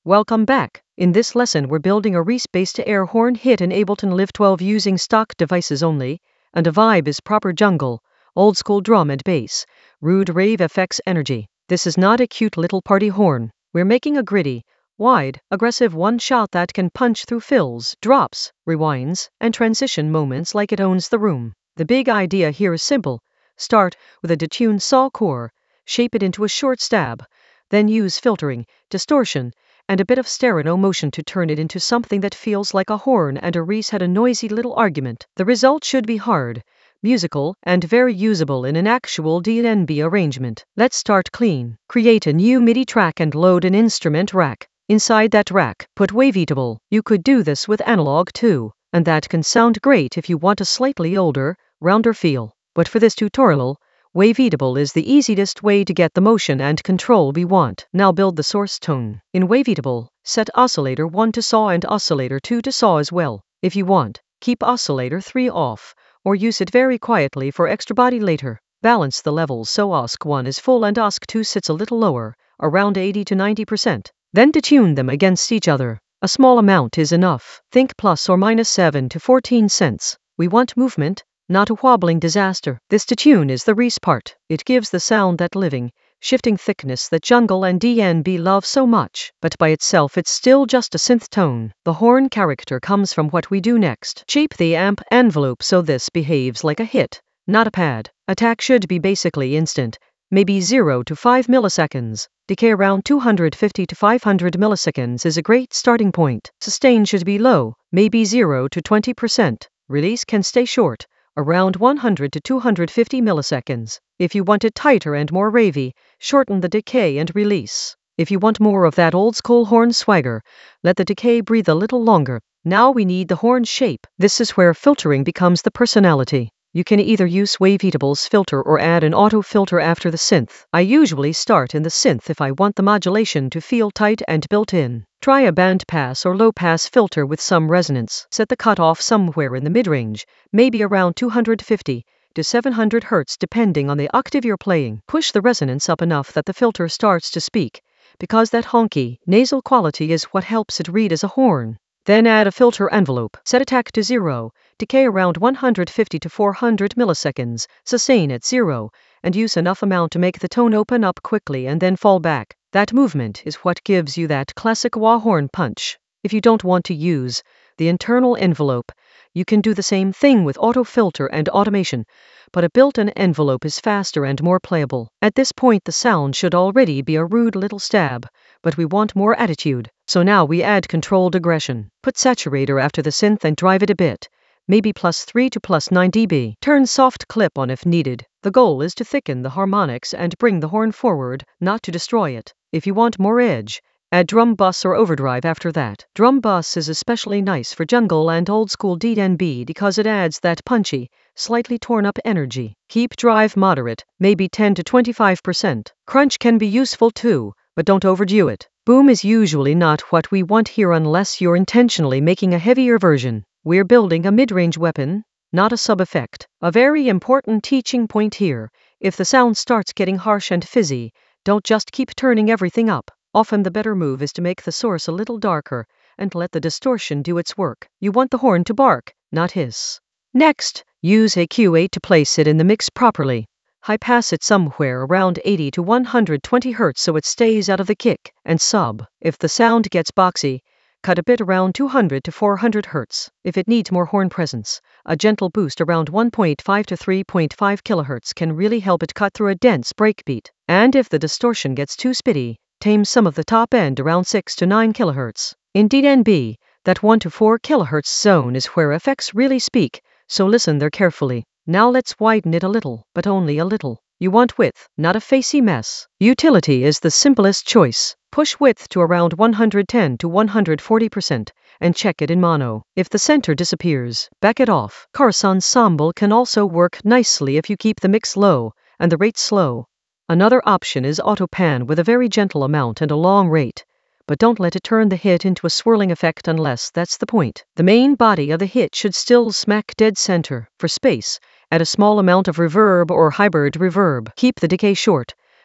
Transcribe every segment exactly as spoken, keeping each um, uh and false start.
Welcome back. In this lesson we're building a Reese-based air horn hit in Ableton Live twelve using stock devices only, and a vibe is proper jungle, old school drum and bass, rude rave F X energy. This is not a cute little party horn. We're making a gritty, wide, aggressive one shot that can punch through fills, drops, rewinds, and transition moments like it owns the room. The big idea here is simple. Start with a detuned saw core, shape it into a short stab, then use filtering, distortion, and a bit of stereo motion to turn it into something that feels like a horn and a Reese had a noisy little argument. The result should be hard, musical, and very usable in an actual D N B arrangement. Let's start clean. Create a new MIDI track and load an instrument rack. Inside that rack, put Waveatable. You could do this with analog too, and that can sound great if you want a slightly older, rounder feel. But for this tutorial, Waveatable is the easiest way to get the motion and control we want. Now build the source tone. In Waveatable, set oscillator one to saw and oscillator two to saw as well. If you want, keep oscillator three off, or use it very quietly for extra body later. Balance the levels so O S C one is full and O S C two sits a little lower, around eighty to ninety percent. Then detune them against each other. A small amount is enough. Think plus or minus seven to fourteen cents. We want movement, not a wobbling disaster. This detune is the Reese part. It gives the sound that living, shifting thickness that jungle and D N B love so much. But by itself it's still just a synth tone. The horn character comes from what we do next. Shape the amp envelope so this behaves like a hit, not a pad. Attack should be basically instant, maybe zero to five milliseconds. Decay around two hundred fifty to five hundred milliseconds is a great starting point. Sustain should be low, maybe zero to twenty percent. Release can stay short, around one hundred to two hundred fifty milliseconds. If you want it tighter and more ravey, shorten the decay and release. If you want more of that old school horn swagger, let the decay breathe a little longer. Now we need the horn shape. This is where filtering becomes the personality. You can either use Waveatable's filter or add an auto filter after the synth. I usually start in the synth if I want the modulation to feel tight and built in. Try a band pass or low pass filter with some resonance. Set the cutoff somewhere in the mid-range, maybe around two hundred fifty to seven hundred hertz depending on the octave you're playing. Push the resonance up enough that the filter starts to speak, because that honky, nasal quality is what helps it read as a horn. Then add a filter envelope. Set attack to zero, decay around one hundred fifty to four hundred milliseconds, sustain at zero, and use enough amount to make the tone open up quickly and then fall back. That movement is what gives you that classic wah horn punch. If you don't want to use the internal envelope, you can do the same thing with auto filter and automation, but a built-in envelope is faster and more playable. At this point the sound should already be a rude little stab, but we want more attitude. So now we add controlled aggression. Put saturator after the synth and drive it a bit, maybe plus three to plus nine decibels. Turn soft clip on if needed. The goal is to thicken the harmonics and bring the horn forward, not to destroy it. If you want more edge, add drum bus or overdrive after that. Drum bus is especially nice for jungle and old school D N B because it adds that punchy, slightly torn up energy. Keep drive moderate, maybe ten to twenty-five percent. Crunch can be useful too, but don't overdo it. Boom is usually not what we want here unless you're intentionally making a heavier version. We're building a mid-range weapon, not a sub-effect. A very important teaching point here: if the sound starts getting harsh and fizzy, don't just keep turning everything up. Often the better move is to make the source a little darker and let the distortion do its work. You want the horn to bark, not hiss. Next, use a Q eight to place it in the mix properly. High pass it somewhere around eighty to one hundred twenty hertz so it stays out of the kick and sub. If the sound gets boxy, cut a bit around two hundred to four hundred hertz. If it needs more horn presence, a gentle boost around one point five to three point five kilohertz can really help it cut through a dense breakbeat. And if the distortion gets too spitty, tame some of the top end around six to nine kilohertz. In D N B, that one to four kilohertz zone is where F X really speak, so listen there carefully. Now let's widen it a little, but only a little. You want width, not a facey mess. Utility is the simplest choice. Push width to around one hundred ten to one hundred forty percent, and check it in mono. If the center disappears, back it off. Chorus ensemble can also work nicely if you keep the mix low, and the rate slow. Another option is auto pan with a very gentle amount and a long rate, but don't let it turn the hit into a swirling effect unless that's the point. The main body of the hit should still smack dead center. For space, add a small amount of reverb or hybrid reverb. Keep the decay short,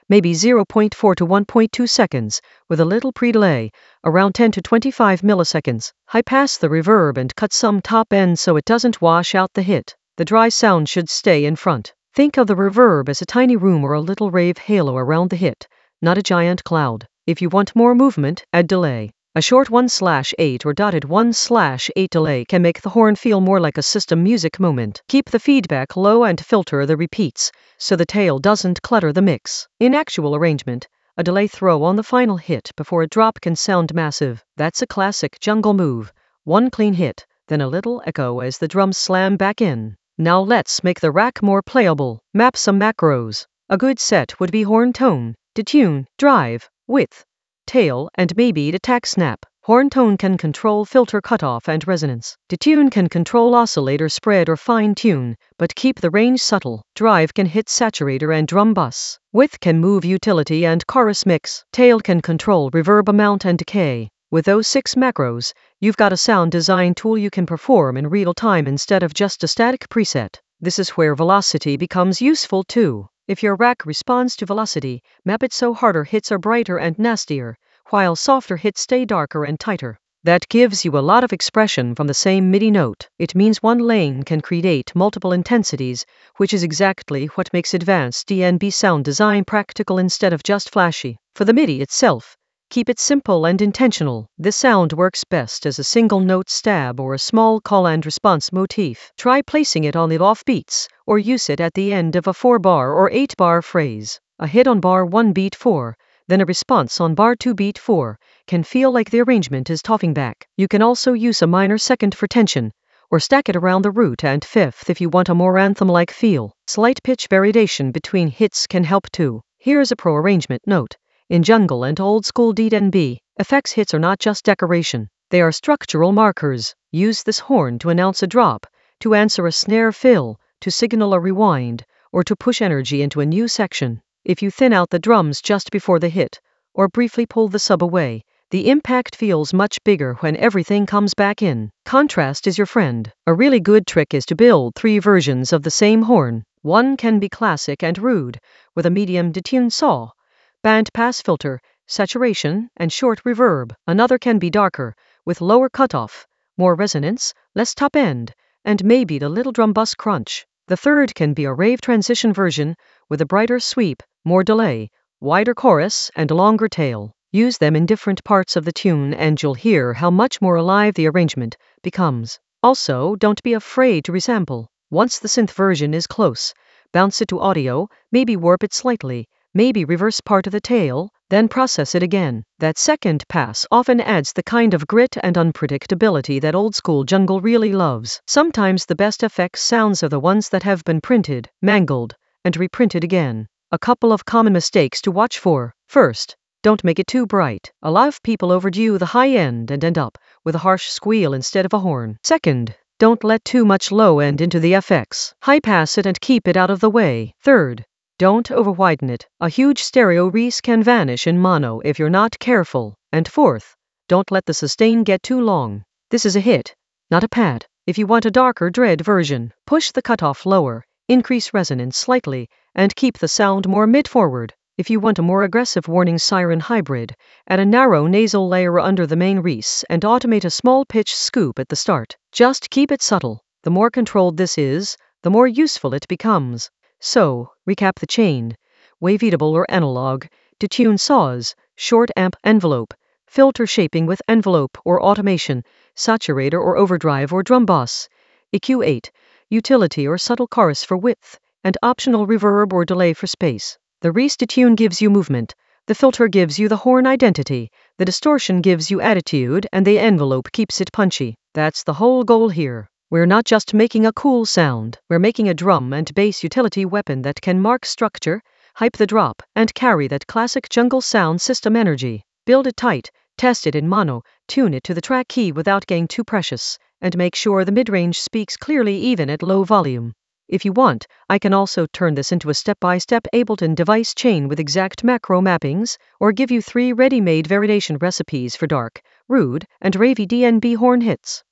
maybe zero point four to one point two seconds, with a little pre-delay, around ten to twenty-five milliseconds. High pass the reverb and cut some top end so it doesn't wash out the hit. The dry sound should stay in front. Think of the reverb as a tiny room or a little rave halo around the hit, not a giant cloud. If you want more movement, add delay. A short one slash eight or dotted one slash eight delay can make the horn feel more like a system music moment. Keep the feedback low and filter the repeats, so the tail doesn't clutter the mix. In actual arrangement, a delay throw on the final hit before a drop can sound massive. That's a classic jungle move. One clean hit, then a little echo as the drums slam back in. Now let's make the rack more playable. Map some macros. A good set would be horn tone, detune, drive, width, tail, and maybe the tack snap. Horn tone can control filter cutoff and resonance. Detune can control oscillator spread or fine tune, but keep the range subtle. Drive can hit saturator and drum bus. Width can move utility and chorus mix. Tail can control reverb amount and decay. With those six macros, you've got a sound design tool you can perform in real time instead of just a static preset. This is where velocity becomes useful too. If your rack responds to velocity, map it so harder hits are brighter and nastier, while softer hits stay darker and tighter. That gives you a lot of expression from the same MIDI note. It means one lane can create multiple intensities, which is exactly what makes advanced D and B sound design practical instead of just flashy. For the MIDI itself, keep it simple and intentional. This sound works best as a single note stab or a small call and response motif. Try placing it on the off beats, or use it at the end of a four bar or eight bar phrase. A hit on bar one beat four, then a response on bar two beat four, can feel like the arrangement is talking back. You can also use a minor second for tension, or stack it around the root and fifth if you want a more anthem-like feel. Slight pitch variation between hits can help too. Here's a pro arrangement note. In jungle and old school D and B, effects hits are not just decoration. They are structural markers. Use this horn to announce a drop, to answer a snare fill, to signal a rewind, or to push energy into a new section. If you thin out the drums just before the hit, or briefly pull the sub away, the impact feels much bigger when everything comes back in. Contrast is your friend. A really good trick is to build three versions of the same horn. One can be classic and rude, with a medium detune saw, band pass filter, saturation, and short reverb. Another can be darker, with lower cutoff, more resonance, less top end, and maybe the little drum bus crunch. The third can be a rave transition version, with a brighter sweep, more delay, wider chorus, and longer tail. Use them in different parts of the tune and you'll hear how much more alive the arrangement becomes. Also, don't be afraid to resample. Once the synth version is close, bounce it to audio, maybe warp it slightly, maybe reverse part of the tail, then process it again. That second pass often adds the kind of grit and unpredictability that old school jungle really loves. Sometimes the best effects sounds are the ones that have been printed, mangled, and reprinted again. A couple of common mistakes to watch for. First, don't make it too bright. A lot of people overdo the high end and end up with a harsh squeal instead of a horn. Second, don't let too much low end into the F X. High pass it and keep it out of the way. Third, don't overwiden it. A huge stereo res can vanish in mono if you're not careful. And fourth, don't let the sustain get too long. This is a hit, not a pad. If you want a darker dread version, push the cutoff lower, increase resonance slightly, and keep the sound more mid-forward. If you want a more aggressive warning siren hybrid, add a narrow nasal layer under the main res and automate a small pitch scoop at the start. Just keep it subtle. The more controlled this is, the more useful it becomes. So, recap the chain. Waveatable or analog, detune saws, short amp envelope, filter shaping with envelope or automation, saturator or overdrive or drum bus, E Q eight, utility or subtle chorus for width, and optional reverb or delay for space. The res detune gives you movement, the filter gives you the horn identity, the distortion gives you attitude, and the envelope keeps it punchy. That's the whole goal here. We're not just making a cool sound, we're making a drum and bass utility weapon that can mark structure, hype the drop, and carry that classic jungle sound system energy. Build it tight, test it in mono, tune it to the track key without getting too precious, and make sure the mid-range speaks clearly even at low volume. If you want, I can also turn this into a step-by-step Ableton device chain with exact macro mappings, or give you three ready-made variation recipes for dark, rude, and ravey D and B horn hits.